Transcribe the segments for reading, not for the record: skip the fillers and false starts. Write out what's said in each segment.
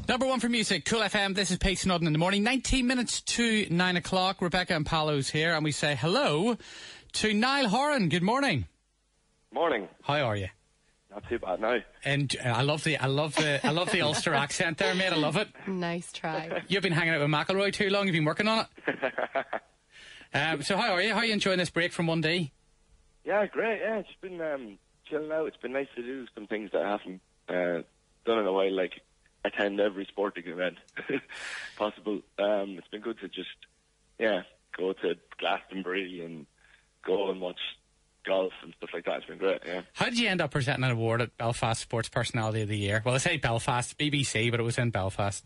Number one for music, Cool FM. This is Pete Snodden in the morning. 19 minutes to 9 o'clock. Rebecca and Paolo's here, and we say hello to Niall Horan. Good morning. Morning. How are you? Not too bad now. And I love the Ulster accent there, mate. I love it. Nice try. You've been hanging out with McElroy too long. You've been working on it. So how are you? How are you enjoying this break from 1D? Yeah, great. Yeah, it's been chilling out. It's been nice to do some things that I haven't done in a while, like attend every sporting event possible. It's been good to just, go to Glastonbury and go and watch golf and stuff like that. It's been great, yeah. How did you end up presenting an award at Belfast Sports Personality of the Year? Well, I say Belfast, BBC, but it was in Belfast.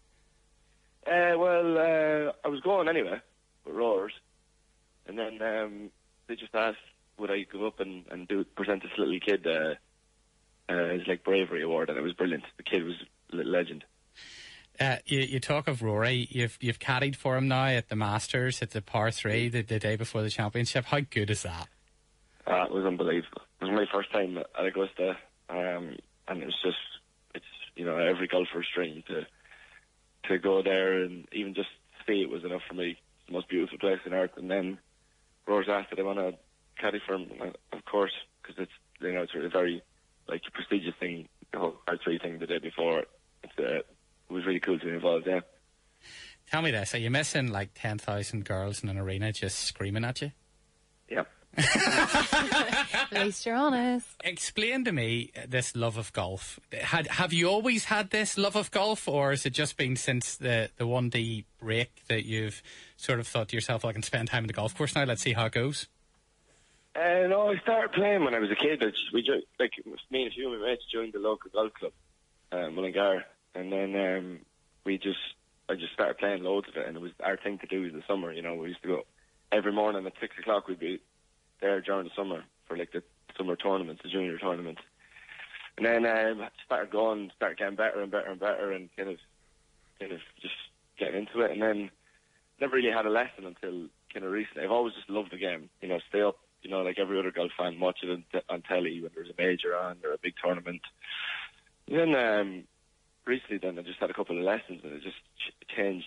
I was going anyway with Roars, and then they just asked would I go up and present this little kid his bravery award, and it was brilliant. The kid was a little legend. You talk of Rory. You've caddied for him now at the Masters, at the par 3, the day before the championship. How good is that? It was unbelievable. It was my first time at Augusta, and it was just, every golfer's dream to go there, and even just see it was enough for me. It's the most beautiful place on earth. And then Roars asked that I want to caddy for him, of course, because it's it's a very prestigious thing, the whole par 3 thing the day before. It was really cool to be involved, yeah. Tell me this, are you missing 10,000 girls in an arena just screaming at you? Yeah. At least you're honest. Explain to me this love of golf. Have you always had this love of golf, or has it just been since the 1D break that you've sort of thought to yourself, I can spend time in the golf course now, let's see how it goes? No, I started playing when I was a kid. Me and a few of my mates joined the local golf club, Mullingar, and then I just started playing loads of it, and it was our thing to do in the summer. We used to go every morning at 6 o'clock. We'd be there during the summer for the summer tournaments, the junior tournaments, and then started getting better and better and better, and kind of just getting into it, and then never really had a lesson until kind of recently. I've always just loved the game. Stay up. Like every other golf fan, watch it on telly when there's a major on or a big tournament. And then recently, I just had a couple of lessons, and it just changed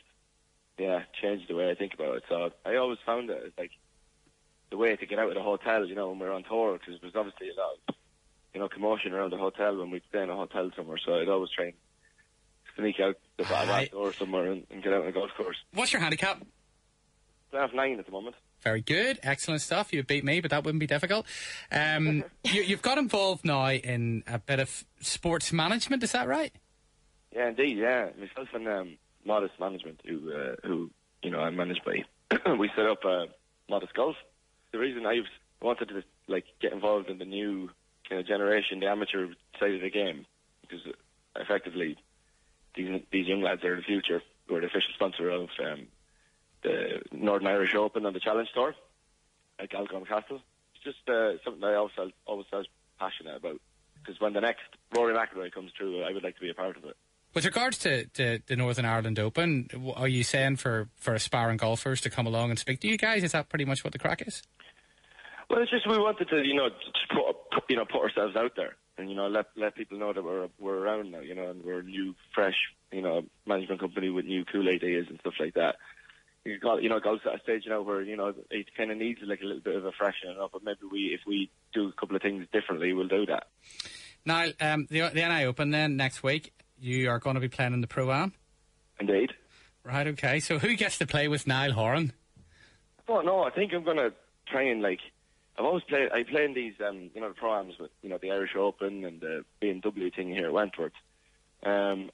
the way I think about it. So I always found it as the way to get out of the hotel, when we're on tour, because there was obviously a lot of, commotion around the hotel when we'd stay in a hotel somewhere. So I'd always try and sneak out the back door somewhere and get out on a golf course. What's your handicap? I have 9 at the moment. Very good. Excellent stuff. You beat me, but that wouldn't be difficult. You've got involved now in a bit of sports management, is that right? Yeah, indeed, yeah. Myself and Modest Management, who I'm managed by, we set up Modest Golf. The reason I wanted to get involved in the new kind of generation, the amateur side of the game, because effectively these young lads are the future. We're the official sponsor of the Northern Irish Open and the Challenge Tour at Galgorm Castle. It's just something that I always felt passionate about, because when the next Rory McIlroy comes through, I would like to be a part of it. With regards to the Northern Ireland Open, are you saying for aspiring golfers to come along and speak to you guys? Is that pretty much what the crack is? Well, it's just we wanted to, just put ourselves out there, and let people know that we're around now, and we're a new, fresh, management company with new cool ideas and stuff like that. Golf's at a stage now where it kind of needs a little bit of a freshening up, but maybe if we do a couple of things differently, we'll do that. Now, the NI Open then next week, you are going to be playing in the Pro-Am? Indeed. Right, okay. So who gets to play with Niall Horan? I don't know. I think I'm going to try and I play in these the Pro-Ams with the Irish Open and the BMW thing here at Wentworth, and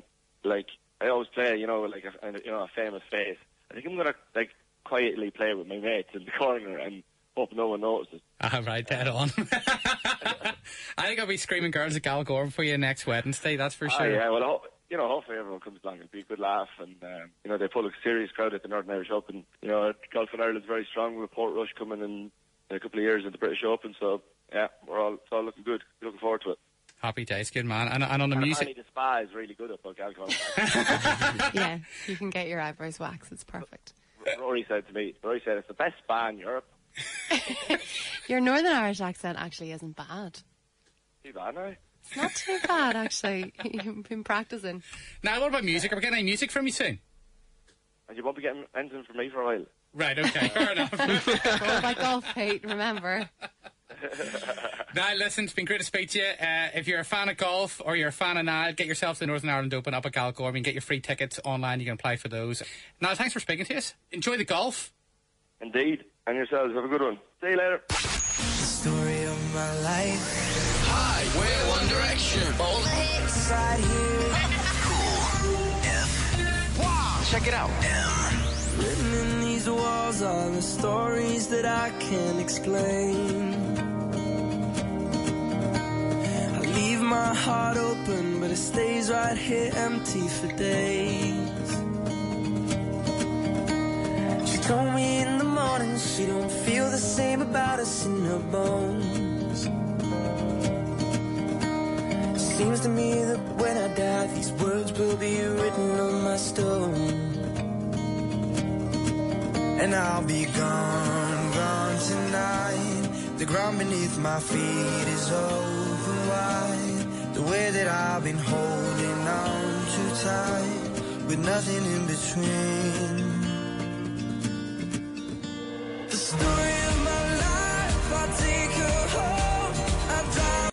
I always play a famous face. I think I'm going to quietly play with my mates in the corner and hope no one notices. Right, dead on. I think I'll be screaming girls at Galgorm for you next Wednesday, that's for sure. Yeah, well, hopefully everyone comes along and be a good laugh, and they pull a serious crowd at the Northern Irish Open. Golf in Ireland's very strong with Portrush coming in a couple of years at the British Open, so yeah, it's all looking good. Looking forward to it. Happy days, good man. And on the music, Annie the Spa is really good at Galgorm. Yeah, you can get your eyebrows waxed. It's perfect. Rory said it's the best spa in Europe. Your Northern Irish accent actually isn't bad. Too bad now. It's not too bad, actually. You've been practicing. Now, what about music? Are we getting any music from you soon? And you won't be getting anything from me for a while. Right, okay, fair enough. All by golf, Pete, remember. Now, listen, it's been great to speak to you. If you're a fan of golf or you're a fan of Niall, get yourself to the Northern Ireland Open up at Galgorm. You can get your free tickets online. You can apply for those. Niall, thanks for speaking to us. Enjoy the golf. Indeed. And yourselves, have a good one. See you later. Story of my life. Hi, we're One Direction. All the hits. Right here. Cool. F. Wow. Check it out. M. Written in these walls are the stories that I can't explain. I leave my heart open, but it stays right here empty for days. She told me in the morning she don't feel the same about us in her bones. Seems to me that when I die, these words will be written on my stone. And I'll be gone, gone tonight. The ground beneath my feet is open wide. The way that I've been holding on too tight, with nothing in between. The story